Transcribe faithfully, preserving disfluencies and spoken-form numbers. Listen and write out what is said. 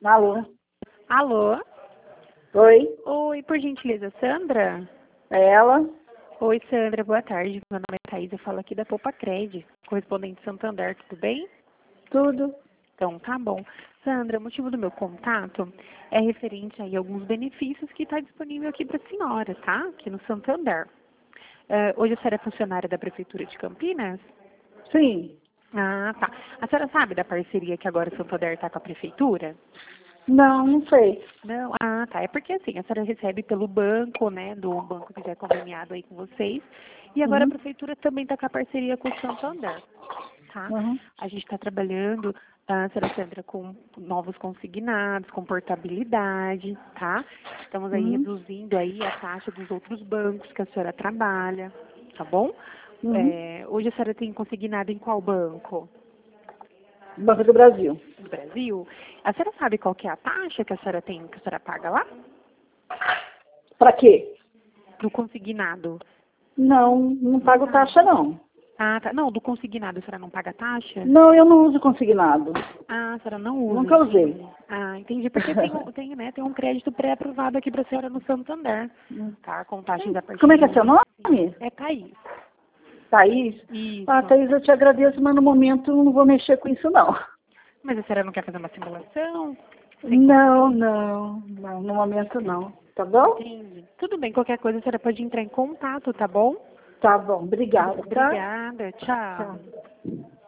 Alô? Alô? Oi? Oi, por gentileza, Sandra? É ela? Oi, Sandra, boa tarde. Meu nome é Thaís, eu falo aqui da Poupa Cred, correspondente de Santander, tudo bem? Tudo? Então, tá bom. Sandra, o motivo do meu contato é referente aí a alguns benefícios que está disponível aqui para a senhora, tá? Aqui no Santander. Eh, hoje a senhora é funcionária da Prefeitura de Campinas? Sim. Ah, tá. A senhora sabe da parceria que agora o Santander está com a Prefeitura? Não, não sei. Não, ah, tá. É porque assim, a senhora recebe pelo banco, né, do banco que já é conveniado aí com vocês, e agora a Uhum. prefeitura também está com a parceria com o Santander, tá? Uhum. A gente está trabalhando, a senhora Sandra, com novos consignados, com portabilidade, tá? Estamos aí Uhum. reduzindo aí a taxa dos outros bancos que a senhora trabalha, tá bom? Uhum. É, hoje a senhora tem consignado em qual banco? Banco do Brasil. Do Brasil? A senhora sabe qual que é a taxa que a senhora tem, que a senhora paga lá? Pra quê? Do consignado. Não, não pago taxa, não. Ah, tá. Não, do consignado a senhora não paga taxa? Não, eu não uso consignado. Ah, a senhora não usa, Nunca usei. entendi. Ah, entendi. Porque tem, um- tem, né, tem um crédito pré-aprovado aqui para a senhora no Santander, tá? Com taxas a partir Como é que de é seu um vírgula vinte e cinco. nome? É Thaís. Thaís? Ah, Isso. Thaís, eu te agradeço, mas no momento eu não vou mexer com isso, não. Mas a senhora não quer fazer uma simulação? Sem Não, compromisso? não. Não, no momento não. Tá bom? Entendi. Tudo bem, qualquer coisa a senhora pode entrar em contato, tá bom? Tá bom. Obrigada, tá? Obrigada, tchau. Tchau.